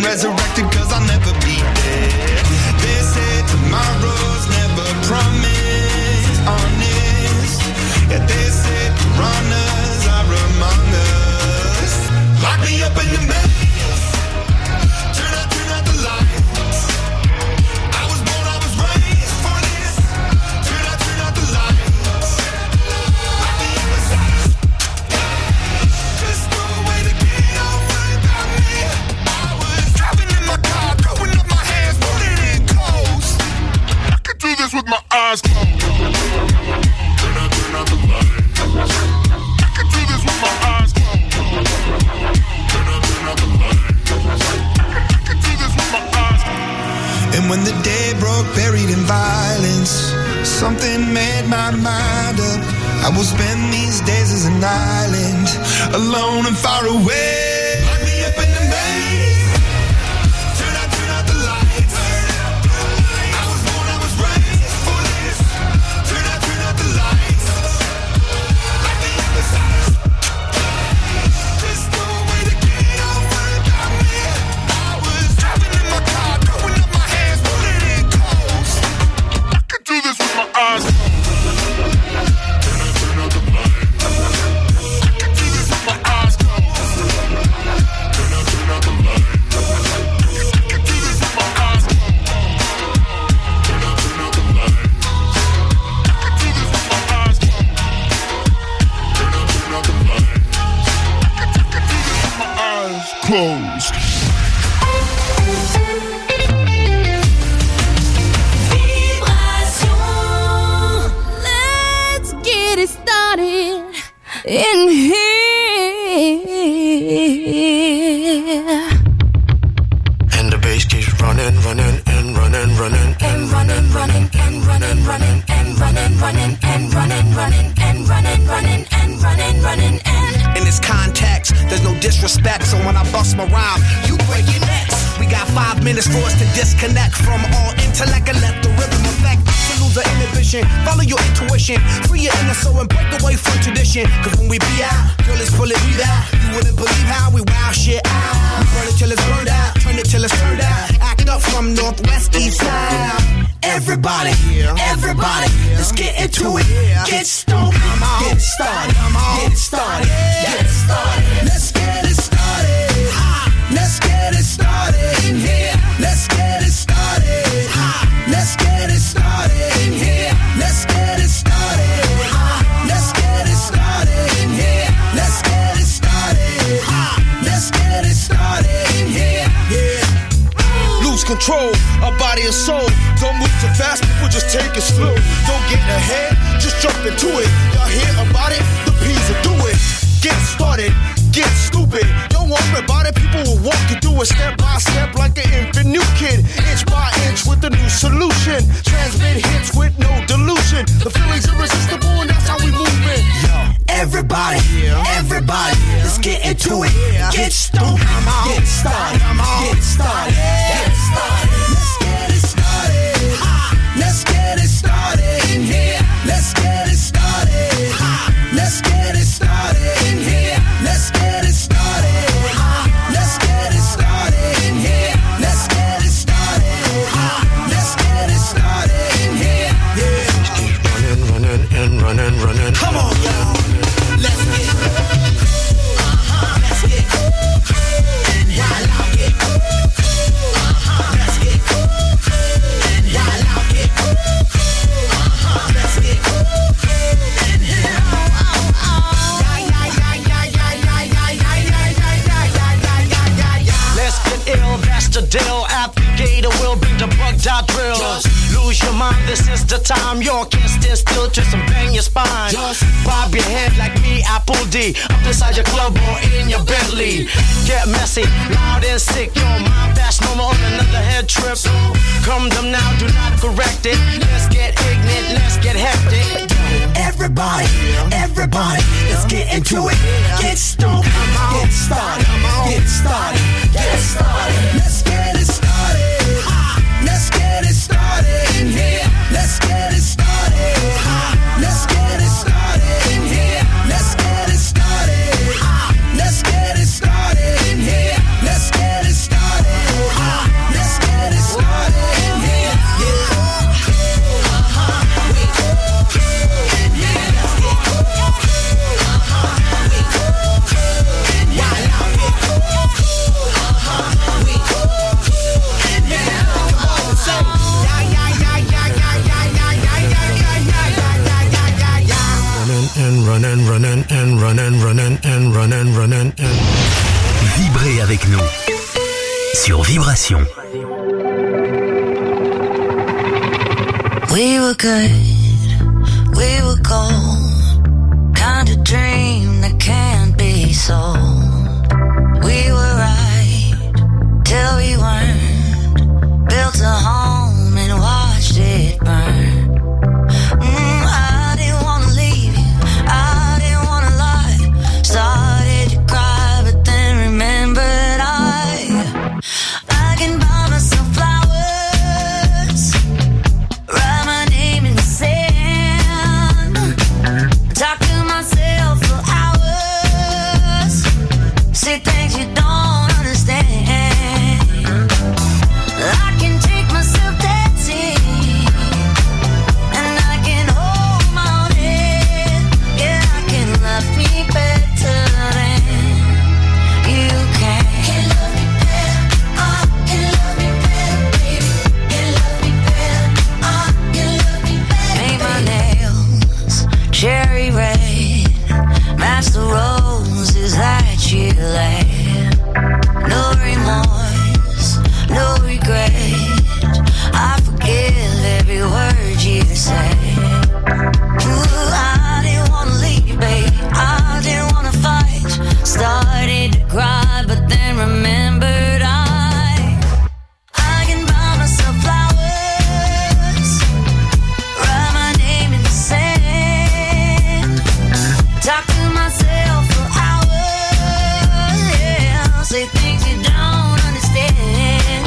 resurrected cause I'll never be there. They say tomorrow's never promised, honest. Yeah, they say piranhas are among us. Lock me up in the maze, turn out, turn out the lights. I was born, I was raised for this. Turn out, turn out the lights. Lock me up inside. Just throw away the key, don't worry about me. I was driving in my car, throwing up my hands, putting in coast. I could do this with my eyes closed. Turn out, turn out the lights. I could do this with my eyes closed. Turn out, turn out the lights. I could do this with my eyes closed. And when the day broke, buried in violence, something made my mind up. I will spend these days as an island, alone and far away. Lock me up in the maze. Turn out, turn out the lights. I was born, I was raised for this. Turn out, turn out the lights. Lock me up inside. Just throw away the key, don't worry about me. I was driving in my car, throwing up my hands, putting in coast. I could do this with my eyes closed. Closed. Let's get it started in here. And the bass keeps running, running, and running, running, and running, running, and running, running, and running, running, and running, running, and running, running, and running, running, and in this context, there's no disrespect, so when I bust my rhyme, you break your necks. We got five minutes for us to disconnect from all intellect and let the rhythm affect. To lose the inhibition, follow your intuition, free your inner soul and break away from tradition. Cause when we be out, girl, it's full of we out. You wouldn't believe how we wow shit out. We burn it till it's burned out, turn it till it's turned out. Act up from northwest, east side. Everybody, everybody, let's get into it. Get stoned, get it started, get it started, get it started. Let's get it started. Let's get it started in here. Let's get it started. Let's get it started in here. Let's get it started. Let's get it started in here. Let's get it started. Let's get it started in here. Yeah. Lose control of body and soul. Don't move too fast, people just take it slow. Don't get ahead, just jump into it. Y'all hear about it? The P's will do it. Get started, get stupid. Don't worry about it, people will walk you through it step by step like an infant new kid. Inch by inch with a new solution. Transmit hits with no delusion. The feeling's irresistible and that's how we move it. Yo, everybody, everybody, let's get into it. Get stupid, get started, get started, get started. Let's get it started. Let's get it started in here. Let's get it started. Let's get it started in here. Let's get it started. Let's get it started in here. Let's get it started. Let's get it started in here. Yeah. Keep running, running, and running, running. Come on, y'all. Let's get it. Uh-huh. Let's get it. And while I get it. Uh-huh. Let's get it. And while I get it. Uh-huh. Let's get it. And here. Let's get ill, that's the deal. Applicator will bring the bug dot drill. Just lose your mind, this is the time. You can't stand still, twist and bang your spine. Just bob your head like me, Apple D. Up inside your club or in your Bentley. Get messy, loud and sick. Your mind fast, no more on another head trip. So come them now, do not correct it. Let's get ignorant, let's get hectic. Everybody, everybody, let's get into it. Get stoked, get started, get started, get started. Let's get it started. Let's get it started in here. Let's get it started. Let's get it started in here. Let's get it started. Let's get it started in here. Let's get it started. and running, running, and Vibrez avec nous sur Vibration. We were good, we were gold, kind of dream that can't be sold. We were right till we weren't, built a home and watched it burn. Mm, I didn't wanna leave you, I didn't wanna lie, started to cry but then remembered I, I can buy myself flowers, write my name in the sand, talk to myself for hours, say things you don't understand. I can take myself dancing, and I can hold my own head. Yeah, I can love me better than you can. Can love me better, I can love me better, baby. Can love me better, I can love me better. Paint my nails cherry red, match the roses that you laid. No remorse, no regret, I forgive every word you say. Ooh, I didn't wanna leave, babe, I didn't wanna fight, started to cry but then remembered I, I can buy myself flowers, write my name in the sand, talk to myself for hours, yeah, say things you don't understand.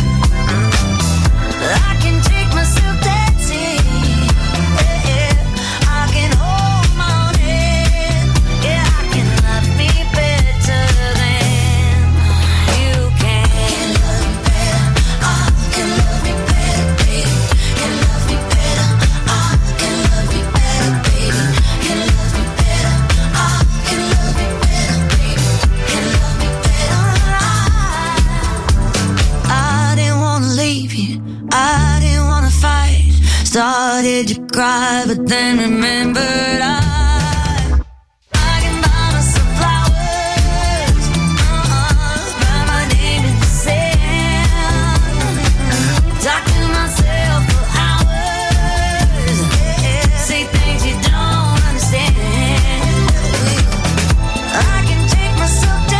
I can take myself dancing, yeah, yeah. I can hold my own head, yeah, I can love me better than you can. Can love me better, I can love me better, baby. Can love me better, I can love me better, baby. Can love me better, I can love me better, baby. Can love me better, I, I didn't wanna leave you, I didn't wanna fight, started to cry but then remembered